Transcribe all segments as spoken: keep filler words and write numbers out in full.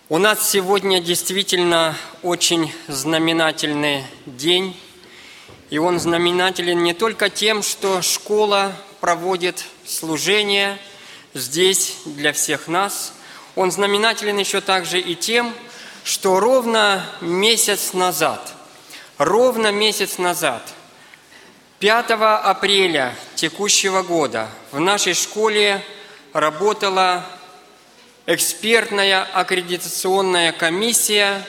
У нас сегодня действительно очень знаменательный день, и он знаменателен не только тем, что школа проводит служение здесь для всех нас, он знаменателен еще также и тем, что ровно месяц назад, ровно месяц назад, пятого апреля текущего года в нашей школе работала экспертная аккредитационная комиссия,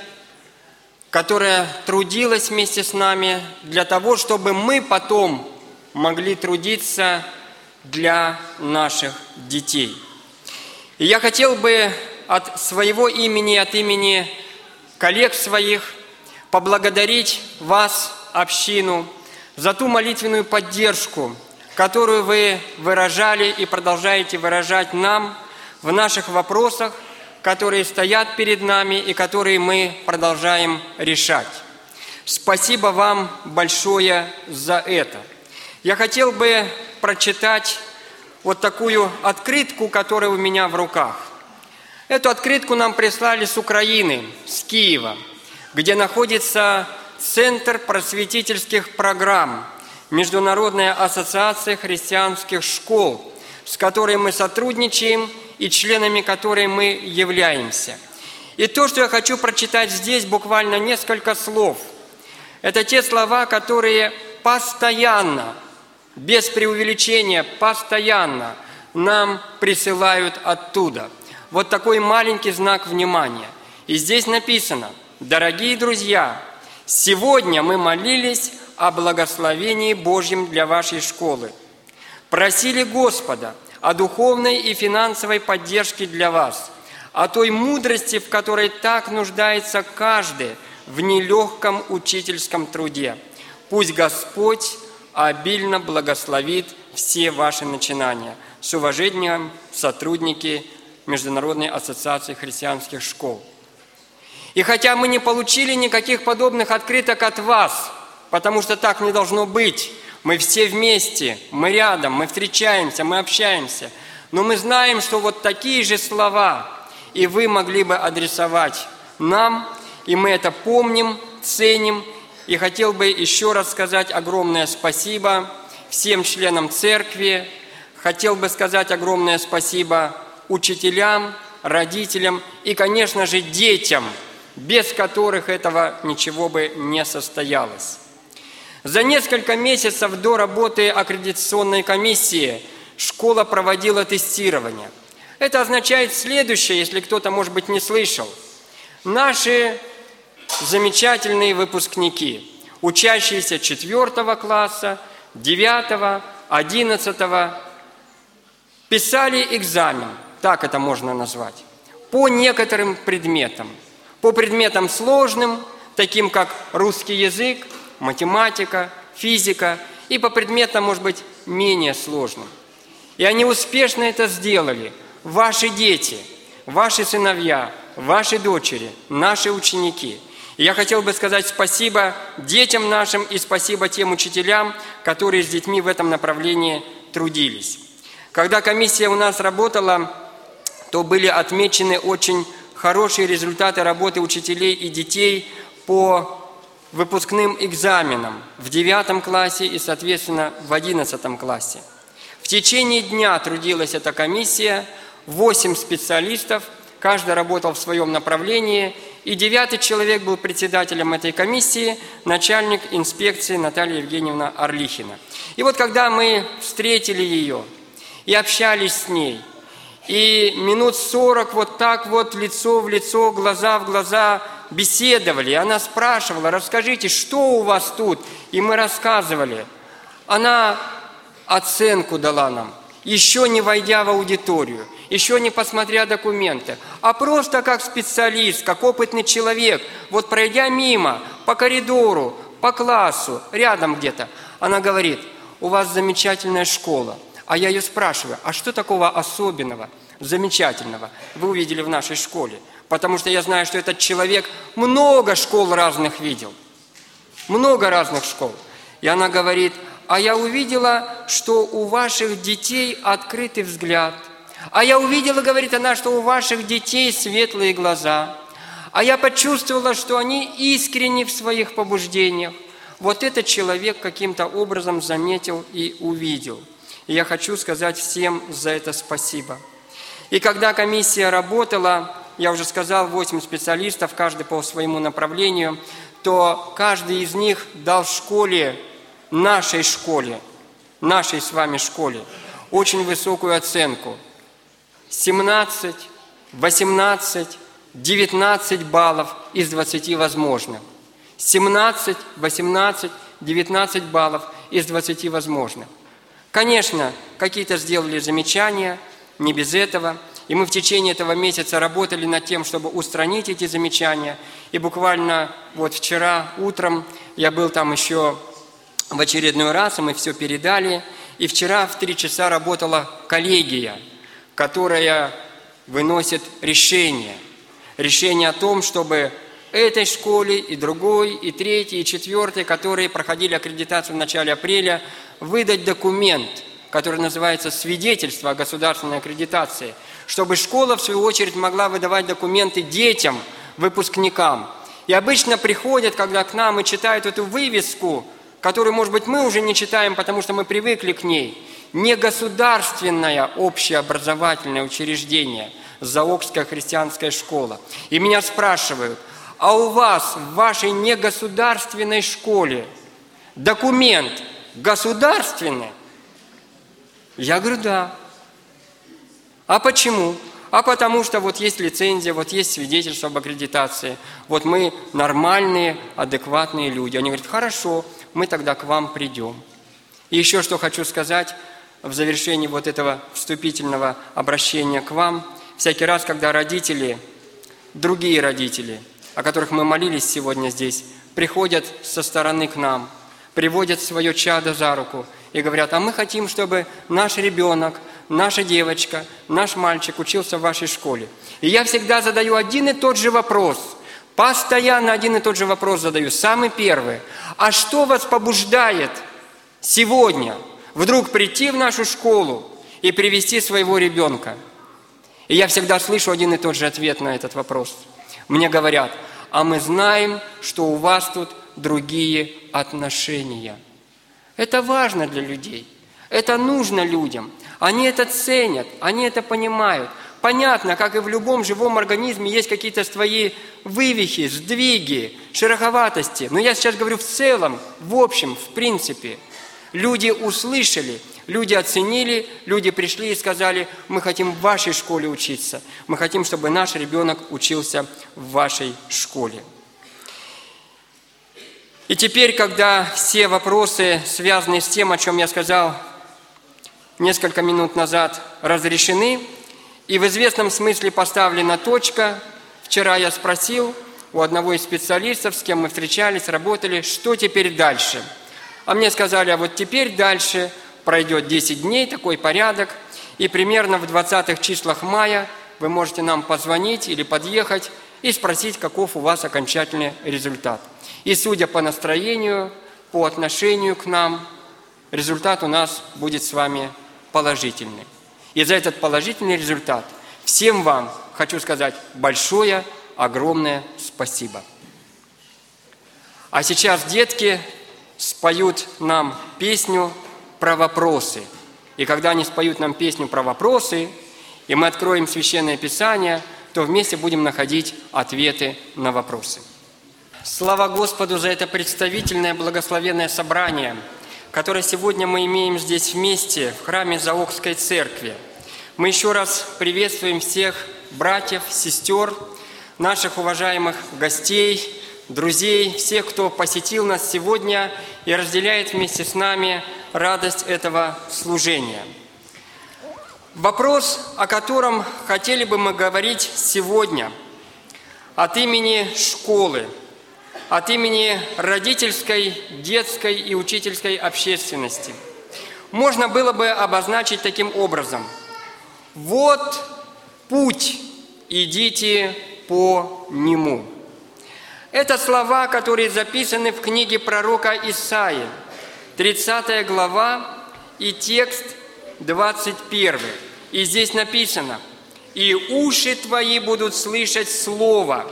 которая трудилась вместе с нами для того, чтобы мы потом могли трудиться для наших детей. И я хотел бы от своего имени, от имени коллег своих поблагодарить вас, общину, за ту молитвенную поддержку, которую вы выражали и продолжаете выражать нам в наших вопросах, которые стоят перед нами и которые мы продолжаем решать. Спасибо вам большое за это. Я хотел бы прочитать вот такую открытку, которая у меня в руках. Эту открытку нам прислали с Украины, с Киева, где находится Центр просветительских программ Международная ассоциация христианских школ, с которой мы сотрудничаем и членами которой мы являемся. И то, что я хочу прочитать здесь, буквально несколько слов, это те слова, которые постоянно, без преувеличения, постоянно нам присылают оттуда. Вот такой маленький знак внимания. И здесь написано: «Дорогие друзья, сегодня мы молились о благословении Божьем для вашей школы. Просили Господа о духовной и финансовой поддержке для вас, о той мудрости, в которой так нуждается каждый в нелегком учительском труде. Пусть Господь обильно благословит все ваши начинания. С уважением, сотрудники Международной ассоциации христианских школ». И хотя мы не получили никаких подобных открыток от вас, потому что так не должно быть, мы все вместе, мы рядом, мы встречаемся, мы общаемся. Но мы знаем, что вот такие же слова и вы могли бы адресовать нам, и мы это помним, ценим. И хотел бы еще раз сказать огромное спасибо всем членам церкви, хотел бы сказать огромное спасибо учителям, родителям и, конечно же, детям, без которых этого ничего бы не состоялось. За несколько месяцев до работы аккредитационной комиссии школа проводила тестирование. Это означает следующее, если кто-то, может быть, не слышал. Наши замечательные выпускники, учащиеся четвертого класса, девятого, одиннадцатого, писали экзамен, так это можно назвать, по некоторым предметам. По предметам сложным, таким как русский язык, математика, физика, и по предметам, может быть, менее сложным. И они успешно это сделали. Ваши дети, ваши сыновья, ваши дочери, наши ученики. И я хотел бы сказать спасибо детям нашим и спасибо тем учителям, которые с детьми в этом направлении трудились. Когда комиссия у нас работала, то были отмечены очень хорошие результаты работы учителей и детей по выпускным экзаменам в девятом классе и, соответственно, в одиннадцатом классе. В течение дня трудилась эта комиссия, восемь специалистов, каждый работал в своем направлении, и девятый человек был председателем этой комиссии, начальник инспекции Наталья Евгеньевна Орлихина. И вот когда мы встретили ее и общались с ней, и минут сорок вот так вот лицо в лицо, глаза в глаза беседовали. Она спрашивала: расскажите, что у вас тут? И мы рассказывали. Она оценку дала нам, еще не войдя в аудиторию, еще не посмотря документы, а просто как специалист, как опытный человек, вот пройдя мимо, по коридору, по классу, рядом где-то, она говорит: у вас замечательная школа. А я ее спрашиваю: а что такого особенного, замечательного вы увидели в нашей школе? Потому что я знаю, что этот человек много школ разных видел. Много разных школ. И она говорит: а я увидела, что у ваших детей открытый взгляд. А я увидела, говорит она, что у ваших детей светлые глаза. А я почувствовала, что они искренни в своих побуждениях. Вот этот человек каким-то образом заметил и увидел. И я хочу сказать всем за это спасибо. И когда комиссия работала, я уже сказал, восемь специалистов, каждый по своему направлению, то каждый из них дал школе, нашей школе, нашей с вами школе, очень высокую оценку. семнадцать, восемнадцать, девятнадцать баллов из двадцати возможных. семнадцать, восемнадцать, девятнадцать баллов из двадцати возможных. Конечно, какие-то сделали замечания, не без этого. И мы в течение этого месяца работали над тем, чтобы устранить эти замечания. И буквально вот вчера утром я был там еще в очередной раз, и мы все передали. И вчера в три часа работала коллегия, которая выносит решение. Решение о том, чтобы этой школе и другой, и третьей, и четвертой, которые проходили аккредитацию в начале апреля, выдать документ, который называется «Свидетельство о государственной аккредитации», чтобы школа, в свою очередь, могла выдавать документы детям, выпускникам. И обычно приходят, когда к нам и читают эту вывеску, которую, может быть, мы уже не читаем, потому что мы привыкли к ней, не государственное общеобразовательное учреждение, Заокская христианская школа. И меня спрашивают, а у вас в вашей негосударственной школе документ государственный? Я говорю, да. А почему? А потому что вот есть лицензия, вот есть свидетельство об аккредитации. Вот мы нормальные, адекватные люди. Они говорят, хорошо, мы тогда к вам придем. И еще что хочу сказать в завершении вот этого вступительного обращения к вам. Всякий раз, когда родители, другие родители, о которых мы молились сегодня здесь, приходят со стороны к нам, приводят свое чадо за руку и говорят, а мы хотим, чтобы наш ребенок, наша девочка, наш мальчик учился в вашей школе. И я всегда задаю один и тот же вопрос, постоянно один и тот же вопрос задаю, самый первый. А что вас побуждает сегодня вдруг прийти в нашу школу и привести своего ребенка? И я всегда слышу один и тот же ответ на этот вопрос. Мне говорят, а мы знаем, что у вас тут другие отношения. Это важно для людей, это нужно людям. Они это ценят, они это понимают. Понятно, как и в любом живом организме есть какие-то свои вывихи, сдвиги, шероховатости. Но я сейчас говорю в целом, в общем, в принципе. Люди услышали, люди оценили, люди пришли и сказали, мы хотим в вашей школе учиться. Мы хотим, чтобы наш ребенок учился в вашей школе. И теперь, когда все вопросы, связанные с тем, о чем я сказал несколько минут назад, разрешены, и в известном смысле поставлена точка, вчера я спросил у одного из специалистов, с кем мы встречались, работали, что теперь дальше? А мне сказали, а вот теперь дальше пройдет десять дней, такой порядок, и примерно в двадцатых числах мая вы можете нам позвонить или подъехать и спросить, каков у вас окончательный результат. И судя по настроению, по отношению к нам, результат у нас будет с вами положительный. И за этот положительный результат всем вам хочу сказать большое, огромное спасибо. А сейчас детки споют нам песню про вопросы. И когда они споют нам песню про вопросы, и мы откроем Священное Писание, то вместе будем находить ответы на вопросы. Слава Господу за это представительное благословенное собрание, которое сегодня мы имеем здесь вместе, в храме Заокской церкви. Мы еще раз приветствуем всех братьев, сестер, наших уважаемых гостей, друзей, всех, кто посетил нас сегодня и разделяет вместе с нами радость этого служения. Вопрос, о котором хотели бы мы говорить сегодня, от имени школы, от имени родительской, детской и учительской общественности, можно было бы обозначить таким образом. Вот путь, идите по нему. Это слова, которые записаны в книге пророка Исаии, тридцатая глава и текст двадцать первый. И здесь написано: «И уши твои будут слышать слово,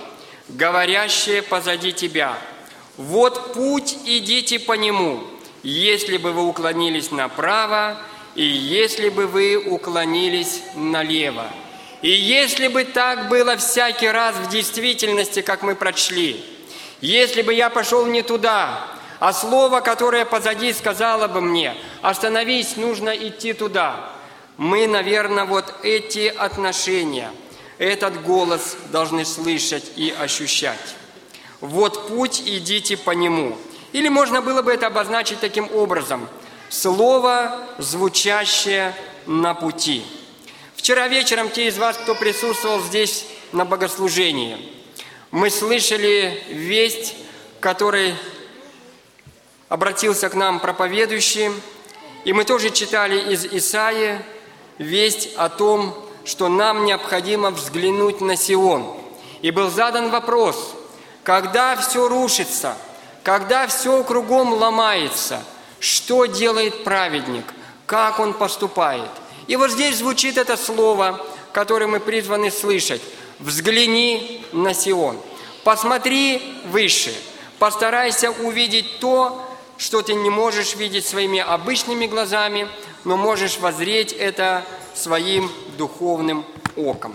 говорящее позади тебя: вот путь, идите по нему, если бы вы уклонились направо, и если бы вы уклонились налево. И если бы так было всякий раз в действительности, как мы прочли, если бы я пошел не туда, а слово, которое позади, сказало бы мне: остановись, нужно идти туда, мы, наверное, вот эти отношения, этот голос должны слышать и ощущать. Вот путь, идите по нему. Или можно было бы это обозначить таким образом: слово, звучащее на пути. Вчера вечером те из вас, кто присутствовал здесь на богослужении, мы слышали весть, которой обратился к нам проповедующий, и мы тоже читали из Исаии весть о том, что нам необходимо взглянуть на Сион. И был задан вопрос: когда все рушится, когда все кругом ломается, что делает праведник, как он поступает? И вот здесь звучит это слово, которое мы призваны слышать: взгляни на Сион. Посмотри выше, постарайся увидеть то, что ты не можешь видеть своими обычными глазами, но можешь воззреть это своим духовным оком.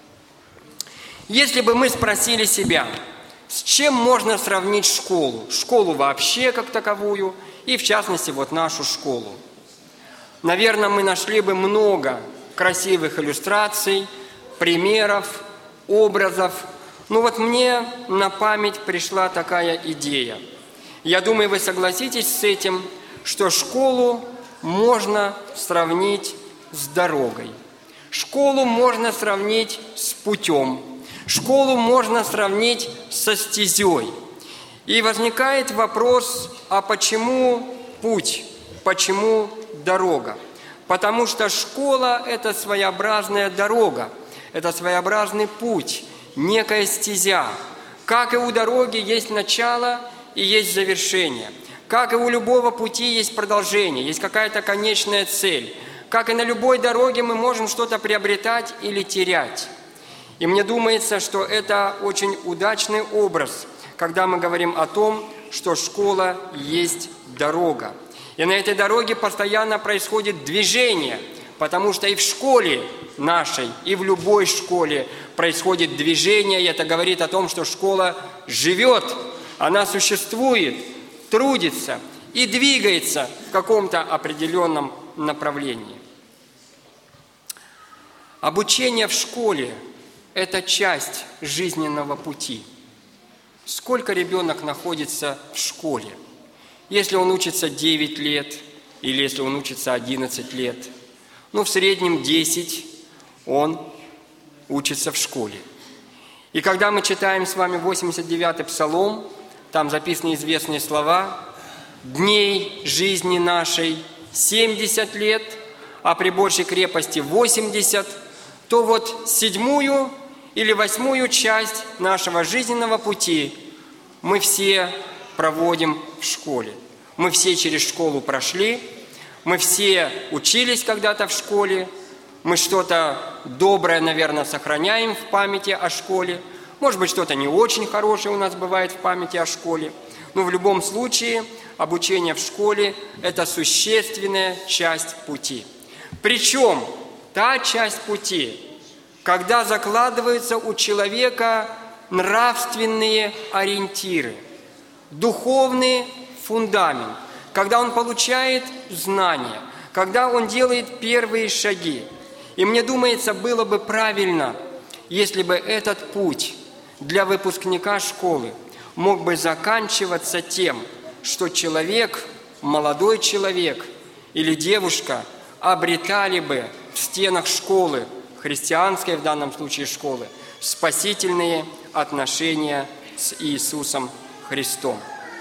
Если бы мы спросили себя, с чем можно сравнить школу, школу вообще как таковую, и в частности вот нашу школу, наверное, мы нашли бы много красивых иллюстраций, примеров, образов. Ну вот мне на память пришла такая идея. Я думаю, вы согласитесь с этим, что школу можно сравнить с дорогой. Школу можно сравнить с путем. Школу можно сравнить со стезей. И возникает вопрос: а почему путь? Почему дорога? Потому что школа – это своеобразная дорога, это своеобразный путь, некая стезя. Как и у дороги есть начало и есть завершение. Как и у любого пути есть продолжение, есть какая-то конечная цель. Как и на любой дороге мы можем что-то приобретать или терять. И мне думается, что это очень удачный образ, когда мы говорим о том, что школа есть дорога. И на этой дороге постоянно происходит движение, потому что и в школе нашей, и в любой школе происходит движение, и это говорит о том, что школа живет, она существует, трудится и двигается в каком-то определенном направлении. Обучение в школе – это часть жизненного пути. Сколько ребенок находится в школе? Если он учится девять лет, или если он учится одиннадцать лет, ну, в среднем десять он учится в школе. И когда мы читаем с вами восемьдесят девятый Псалом, там записаны известные слова: «Дней жизни нашей семьдесят лет, а при большей крепости восемьдесят», то вот седьмую или восьмую часть нашего жизненного пути мы все проводим в школе. Мы все через школу прошли, мы все учились когда-то в школе, мы что-то доброе, наверное, сохраняем в памяти о школе, может быть, что-то не очень хорошее у нас бывает в памяти о школе, но в любом случае обучение в школе – это существенная часть пути. Причем та часть пути, когда закладываются у человека нравственные ориентиры, духовный фундамент, когда он получает знания, когда он делает первые шаги. И мне думается, было бы правильно, если бы этот путь для выпускника школы мог бы заканчиваться тем, что человек, молодой человек или девушка обретали бы в стенах школы, христианской в данном случае школы, спасительные отношения с Иисусом Христом.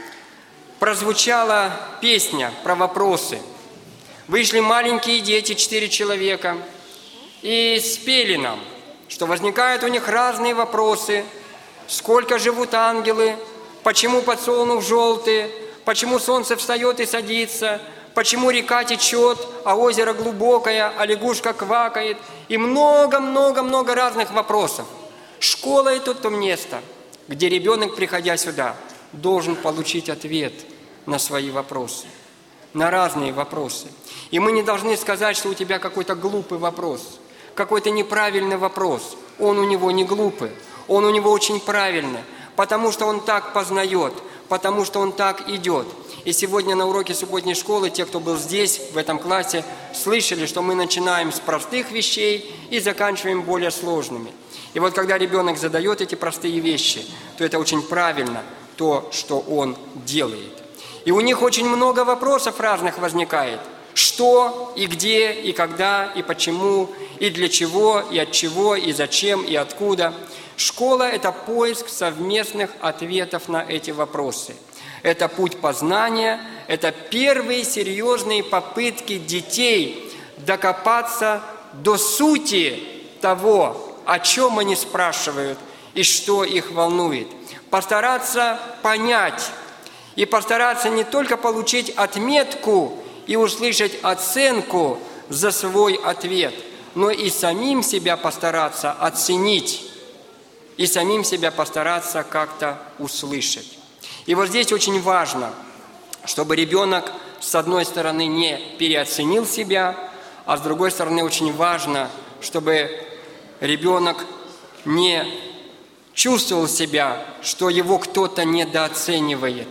Прозвучала песня про вопросы. Вышли маленькие дети, четыре человека, и спели нам, что возникают у них разные вопросы. Сколько живут ангелы? Почему подсолнух желтый? Почему солнце встает и садится? Почему река течет, а озеро глубокое, а лягушка квакает? И много-много-много разных вопросов. Школа – это то место, где ребенок, приходя сюда, должен получить ответ на свои вопросы, на разные вопросы. И мы не должны сказать, что у тебя какой-то глупый вопрос, какой-то неправильный вопрос. Он у него не глупый, он у него очень правильный, потому что он так познает, потому что он так идет. И сегодня на уроке субботней школы, те, кто был здесь, в этом классе, слышали, что мы начинаем с простых вещей и заканчиваем более сложными. И вот когда ребенок задает эти простые вещи, то это очень правильно, то, что он делает. И у них очень много вопросов разных возникает. Что, и где, и когда, и почему, и для чего, и от чего, и зачем, и откуда. Школа – это поиск совместных ответов на эти вопросы. Это путь познания, это первые серьезные попытки детей докопаться до сути того, о чем они спрашивают и что их волнует. Постараться понять и постараться не только получить отметку и услышать оценку за свой ответ, но и самим себя постараться оценить, и самим себя постараться как-то услышать. И вот здесь очень важно, чтобы ребенок, с одной стороны, не переоценил себя, а с другой стороны, очень важно, чтобы ребенок не чувствовал себя, что его кто-то недооценивает.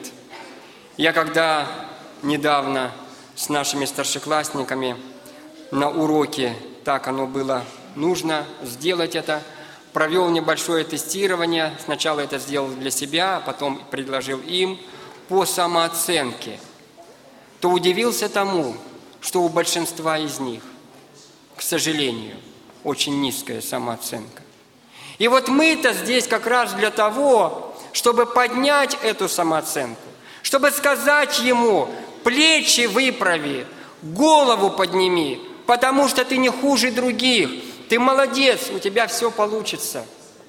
Я когда недавно с нашими старшеклассниками на уроке, так оно было нужно сделать это, провел небольшое тестирование, сначала это сделал для себя, а потом предложил им по самооценке, то удивился тому, что у большинства из них, к сожалению, очень низкая самооценка. И вот мы-то здесь как раз для того, чтобы поднять эту самооценку, чтобы сказать ему: плечи выправи, голову подними, потому что ты не хуже других. Ты молодец, у тебя все получится.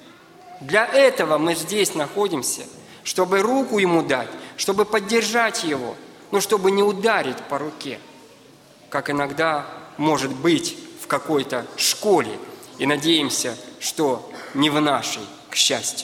Для этого мы здесь находимся, чтобы руку ему дать, чтобы поддержать его, но чтобы не ударить по руке, как иногда может быть в какой-то школе, и надеемся, что не в нашей, к счастью.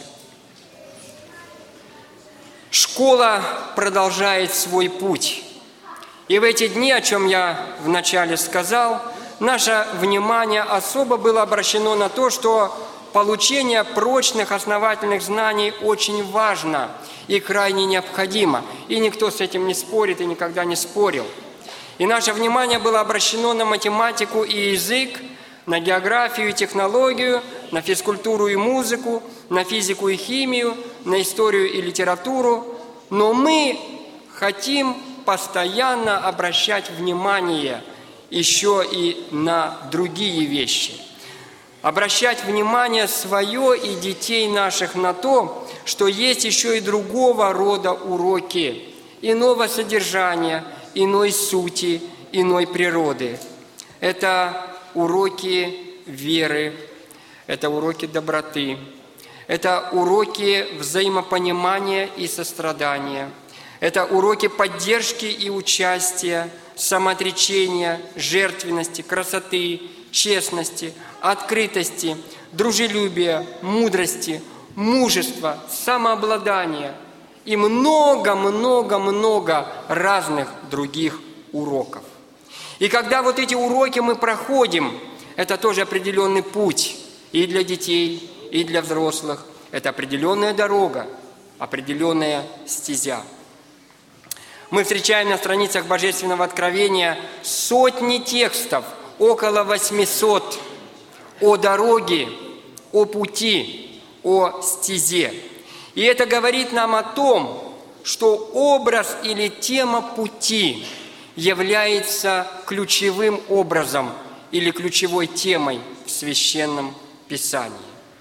Школа продолжает свой путь. И в эти дни, о чем я вначале сказал, наше внимание особо было обращено на то, что получение прочных основательных знаний очень важно и крайне необходимо. И никто с этим не спорит и никогда не спорил. И наше внимание было обращено на математику и язык, на географию и технологию, на физкультуру и музыку, на физику и химию, на историю и литературу. Но мы хотим постоянно обращать внимание еще и на другие вещи. Обращать внимание свое и детей наших на то, что есть еще и другого рода уроки, иного содержания, иной сути, иной природы. Это уроки веры, это уроки доброты, это уроки взаимопонимания и сострадания, это уроки поддержки и участия, самоотречения, жертвенности, красоты, честности, открытости, дружелюбия, мудрости, мужества, самообладания и много-много-много разных других уроков. И когда вот эти уроки мы проходим, это тоже определенный путь и для детей, и для взрослых. Это определенная дорога, определенная стезя. Мы встречаем на страницах Божественного Откровения сотни текстов, около восьмисот, о дороге, о пути, о стезе. И это говорит нам о том, что образ или тема пути является ключевым образом или ключевой темой в Священном Писании.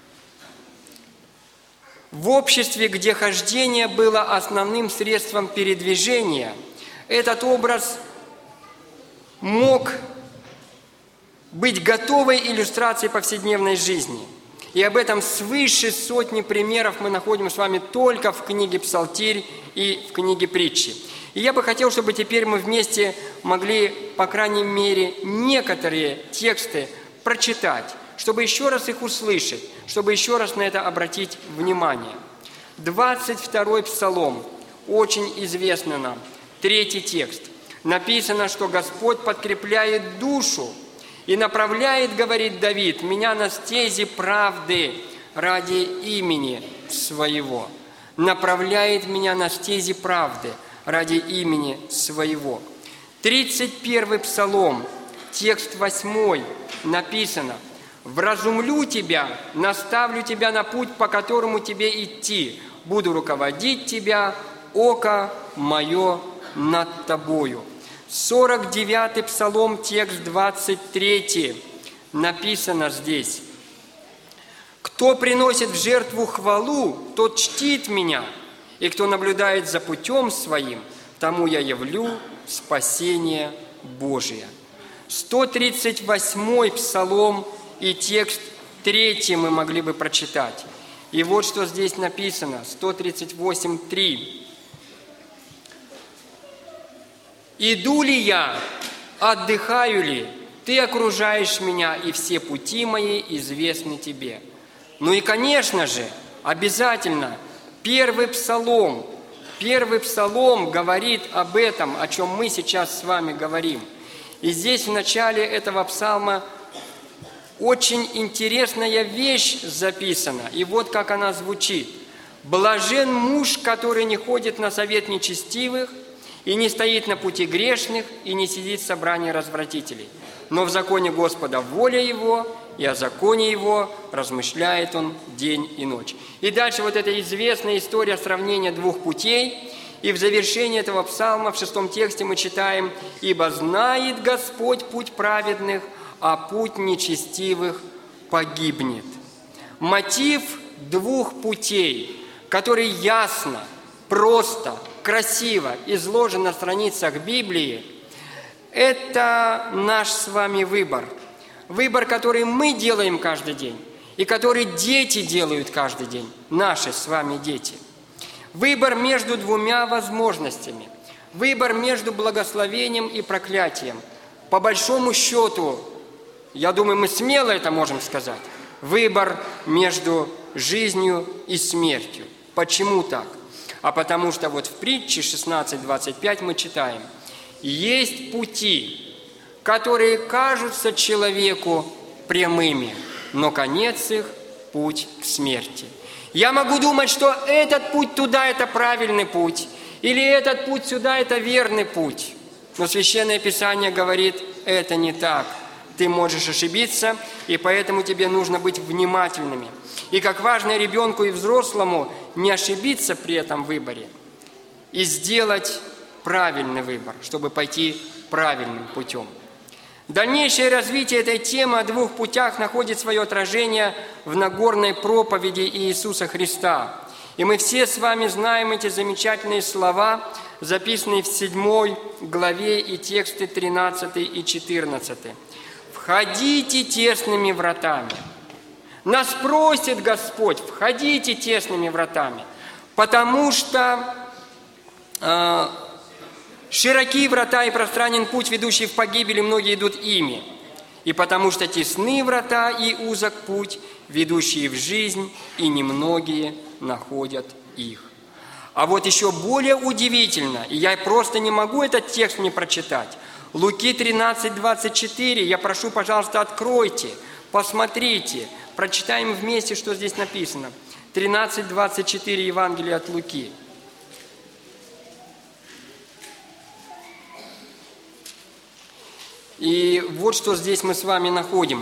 В обществе, где хождение было основным средством передвижения, этот образ мог быть готовой иллюстрацией повседневной жизни. И об этом свыше сотни примеров мы находим с вами только в книге «Псалтирь» и в книге «Притчи». И я бы хотел, чтобы теперь мы вместе могли, по крайней мере, некоторые тексты прочитать, чтобы еще раз их услышать, чтобы еще раз на это обратить внимание. двадцать второй псалом, очень известный нам, третий текст. Написано, что Господь подкрепляет душу и направляет, говорит Давид, меня на стези правды ради имени своего. Направляет меня на стези правды ради имени своего. тридцать первый псалом, текст восьмой, написано: «Вразумлю тебя, наставлю тебя на путь, по которому тебе идти, буду руководить тебя, око мое над тобою». сорок девятый псалом, текст двадцать три, написано здесь: «Кто приносит в жертву хвалу, тот чтит меня, и кто наблюдает за путем своим, тому я явлю спасение Божие». сто тридцать восьмой псалом и текст третий мы могли бы прочитать. И вот что здесь написано, сто тридцать восемь, три. «Иду ли я, отдыхаю ли, ты окружаешь меня, и все пути мои известны тебе». Ну и, конечно же, обязательно первый псалом, первый псалом говорит об этом, о чем мы сейчас с вами говорим. И здесь в начале этого псалма очень интересная вещь записана, и вот как она звучит. «Блажен муж, который не ходит на совет нечестивых, и не стоит на пути грешных, и не сидит в собрании развратителей. Но в законе Господа воля его, и о законе его размышляет он день и ночь». И дальше вот эта известная история сравнения двух путей. И в завершении этого псалма, в шестом тексте мы читаем: «Ибо знает Господь путь праведных, а путь нечестивых погибнет». Мотив двух путей, который ясно, просто, красиво изложен на страницах Библии, это наш с вами выбор. Выбор, который мы делаем каждый день, и который дети делают каждый день, наши с вами дети. Выбор между двумя возможностями. Выбор между благословением и проклятием. По большому счету, я думаю, мы смело это можем сказать. Выбор между жизнью и смертью. Почему так? А потому что вот в притче шестнадцать двадцать пять мы читаем: «Есть пути, которые кажутся человеку прямыми, но конец их – путь к смерти». Я могу думать, что этот путь туда – это правильный путь, или этот путь сюда – это верный путь. Но Священное Писание говорит, это не так. Ты можешь ошибиться, и поэтому тебе нужно быть внимательными. И как важно ребенку и взрослому не ошибиться при этом выборе и сделать правильный выбор, чтобы пойти правильным путем. Дальнейшее развитие этой темы о двух путях находит свое отражение в Нагорной проповеди Иисуса Христа. И мы все с вами знаем эти замечательные слова, записанные в седьмой главе и тексты тринадцатый и четырнадцатый. «Входите тесными вратами». Нас просит Господь: входите тесными вратами, потому что э, широки врата и пространен путь, ведущий в погибель, и многие идут ими. И потому что тесны врата и узок путь, ведущие в жизнь, и немногие находят их. А вот еще более удивительно, и я просто не могу этот текст не прочитать. Луки тринадцать двадцать четыре, я прошу, пожалуйста, откройте, посмотрите, прочитаем вместе, что здесь написано. тринадцать двадцать четыре, Евангелие от Луки. И вот что здесь мы с вами находим.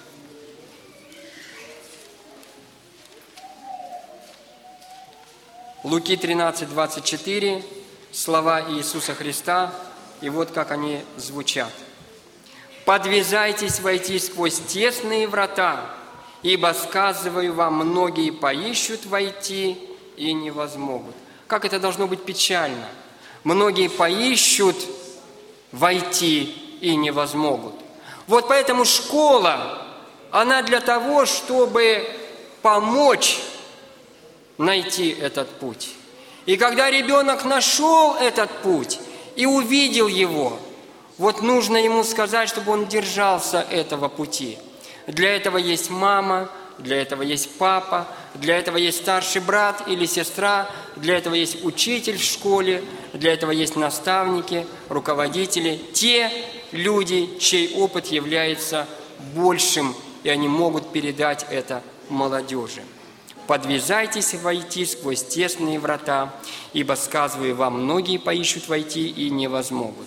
Луки тринадцать двадцать четыре, слова Иисуса Христа, и вот как они звучат. «Подвязайтесь войти сквозь тесные врата, ибо, сказываю вам, многие поищут войти и не возмогут». Как это должно быть печально! Многие поищут войти и не возмогут. Вот поэтому школа, она для того, чтобы помочь найти этот путь. И когда ребенок нашел этот путь и увидел его, вот нужно ему сказать, чтобы он держался этого пути. Для этого есть мама, для этого есть папа, для этого есть старший брат или сестра, для этого есть учитель в школе, для этого есть наставники, руководители, те люди, чей опыт является большим, и они могут передать это молодежи. «Подвязайтесь войти сквозь тесные врата, ибо, сказываю вам, многие поищут войти и не возмогут».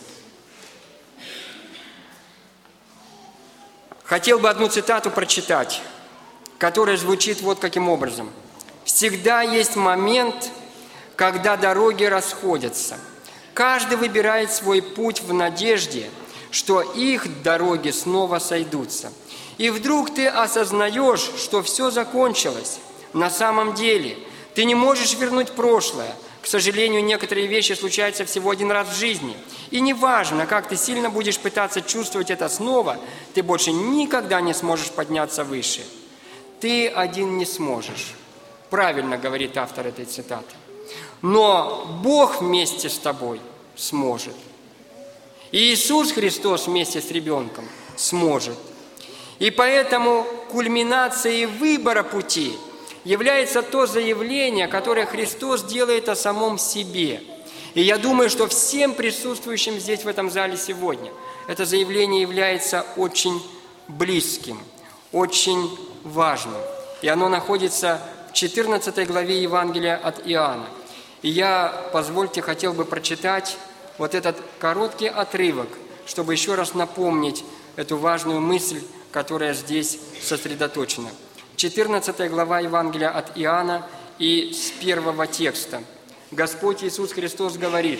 Хотел бы одну цитату прочитать, которая звучит вот каким образом. «Всегда есть момент, когда дороги расходятся. Каждый выбирает свой путь в надежде, что их дороги снова сойдутся. И вдруг ты осознаешь, что все закончилось. На самом деле ты не можешь вернуть прошлое. К сожалению, некоторые вещи случаются всего один раз в жизни. И неважно, как ты сильно будешь пытаться чувствовать это снова, ты больше никогда не сможешь подняться выше. Ты один не сможешь». Правильно говорит автор этой цитаты. Но Бог вместе с тобой сможет. И Иисус Христос вместе с ребенком сможет. И поэтому кульминацией выбора пути является то заявление, которое Христос делает о самом себе. И я думаю, что всем присутствующим здесь в этом зале сегодня это заявление является очень близким, очень важным. И оно находится в четырнадцатой главе Евангелия от Иоанна. И я, позвольте, хотел бы прочитать вот этот короткий отрывок, чтобы еще раз напомнить эту важную мысль, которая здесь сосредоточена. четырнадцатая глава Евангелия от Иоанна и с первого текста. Господь Иисус Христос говорит: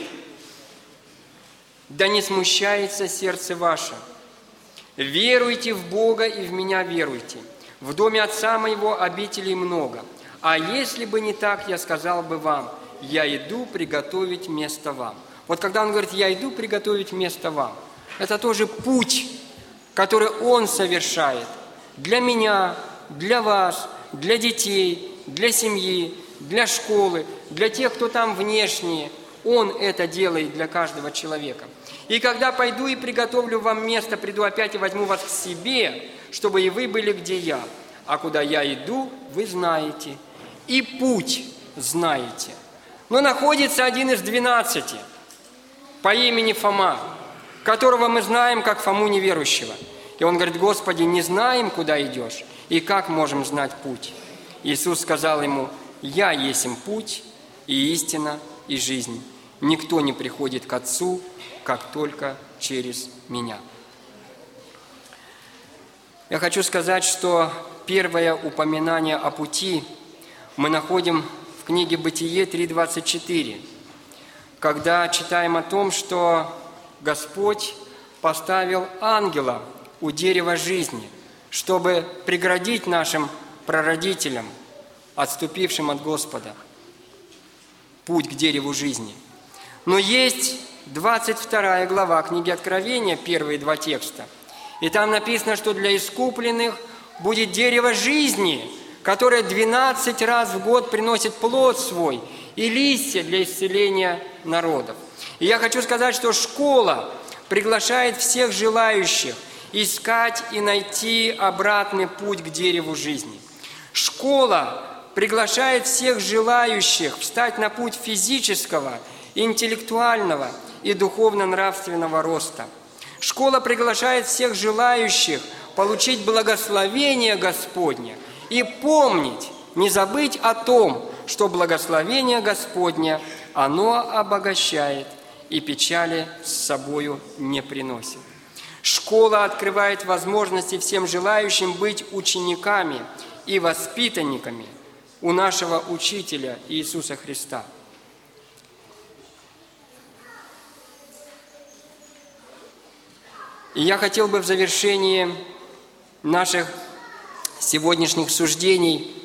«Да не смущается сердце ваше. Веруйте в Бога и в Меня веруйте. В доме Отца Моего обителей много. А если бы не так, я сказал бы вам: я иду приготовить место вам». Вот когда Он говорит: «Я иду приготовить место вам», это тоже путь, который Он совершает для меня, для вас, для детей, для семьи, для школы, для тех, кто там внешние. Он это делает для каждого человека. «И когда пойду и приготовлю вам место, приду опять и возьму вас к себе, чтобы и вы были, где я. А куда я иду, вы знаете, и путь знаете». Но находится один из двенадцати по имени Фома, которого мы знаем как Фому неверующего. И он говорит: «Господи, не знаем, куда идешь, и как можем знать путь?» Иисус сказал ему: «Я есмь путь, и истина, и жизнь. Никто не приходит к Отцу, как только через Меня». Я хочу сказать, что первое упоминание о пути мы находим в книге «Бытие» три двадцать четыре, когда читаем о том, что Господь поставил ангела у дерева жизни, чтобы преградить нашим прародителям, отступившим от Господа, путь к дереву жизни. Но есть двадцать вторая глава книги Откровения, первые два текста, и там написано, что для искупленных будет дерево жизни, которое двенадцать раз в год приносит плод свой и листья для исцеления народов. И я хочу сказать, что школа приглашает всех желающих искать и найти обратный путь к дереву жизни. Школа приглашает всех желающих встать на путь физического, интеллектуального и духовно-нравственного роста. Школа приглашает всех желающих получить благословение Господне и помнить, не забыть о том, что благословение Господне, оно обогащает и печали с собою не приносит. Школа открывает возможности всем желающим быть учениками и воспитанниками у нашего Учителя Иисуса Христа. И я хотел бы в завершении наших сегодняшних суждений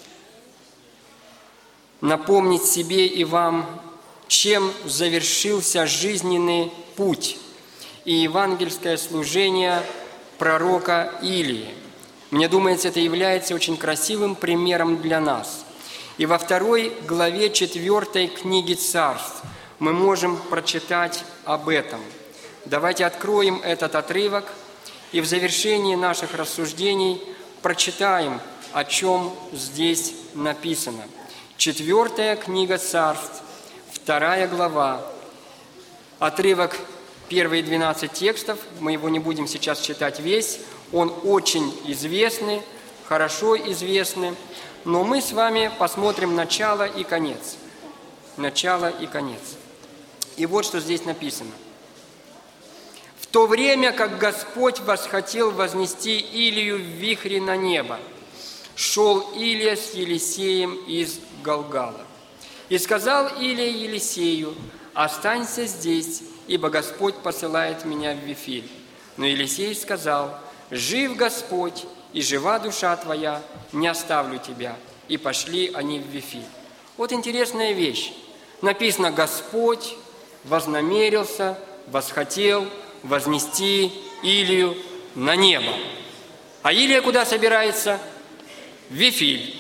напомнить себе и вам, чем завершился жизненный путь и евангельское служение пророка Илии. Мне думается, это является очень красивым примером для нас. И во второй главе четвертой книги Царств мы можем прочитать об этом. Давайте откроем этот отрывок и в завершении наших рассуждений прочитаем о чем здесь написано. Четвертая книга Царств, вторая глава, отрывок, первые двенадцать текстов, мы его не будем сейчас читать весь, он очень известный, хорошо известный, но мы с вами посмотрим начало и конец. Начало и конец. И вот что здесь написано. «В то время, как Господь восхотел вознести Илию в вихре на небо, шел Илия с Елисеем из Галгала. И сказал Илия Елисею: останься здесь, ибо Господь посылает меня в Вифиль. Но Елисей сказал: жив Господь, и жива душа твоя, не оставлю тебя. И пошли они в Вифиль». Вот интересная вещь. Написано: Господь вознамерился, восхотел вознести Илию на небо. А Илия куда собирается? В Вифиль.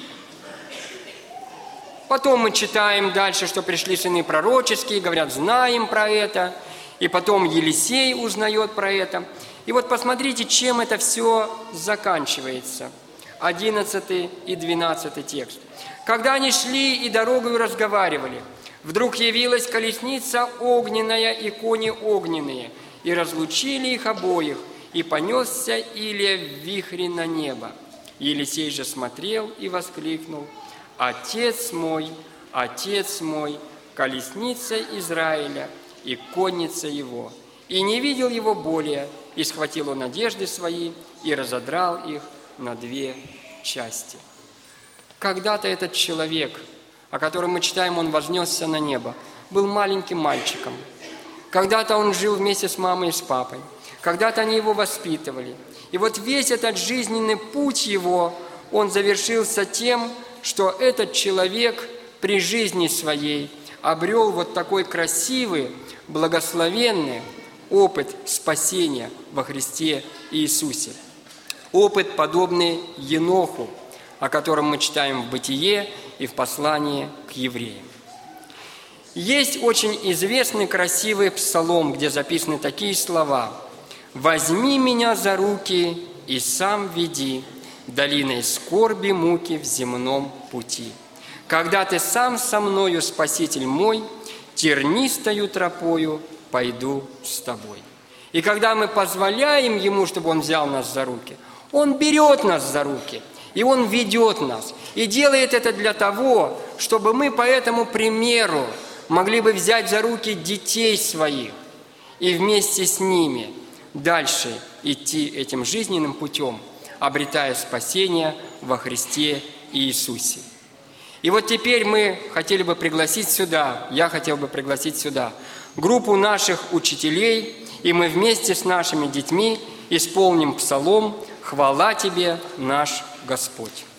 Потом мы читаем дальше, что пришли сыны пророческие, говорят: знаем про это. И потом Елисей узнает про это. И вот посмотрите, чем это все заканчивается. одиннадцатый и двенадцатый текст. «Когда они шли и дорогою разговаривали, вдруг явилась колесница огненная и кони огненные, и разлучили их обоих, и понесся Илия в вихре на небо. Елисей же смотрел и воскликнул: Отец мой, Отец мой, колесница Израиля и конница его. И не видел его более, и схватил он одежды свои, и разодрал их на две части». Когда-то этот человек, о котором мы читаем, он вознесся на небо, был маленьким мальчиком. Когда-то он жил вместе с мамой и с папой. Когда-то они его воспитывали. И вот весь этот жизненный путь его, он завершился тем, что этот человек при жизни своей обрел вот такой красивый, благословенный опыт спасения во Христе Иисусе. Опыт, подобный Еноху, о котором мы читаем в Бытие и в послании к евреям. Есть очень известный красивый псалом, где записаны такие слова: «Возьми меня за руки и сам веди долиной скорби муки в земном пути. Когда ты сам со мною, Спаситель мой, тернистою тропою пойду с тобой». И когда мы позволяем Ему, чтобы Он взял нас за руки, Он берет нас за руки, и Он ведет нас. И делает это для того, чтобы мы по этому примеру могли бы взять за руки детей своих и вместе с ними дальше идти этим жизненным путем, обретая спасение во Христе Иисусе. И вот теперь мы хотели бы пригласить сюда, я хотел бы пригласить сюда группу наших учителей, и мы вместе с нашими детьми исполним псалом «Хвала Тебе, наш Господь».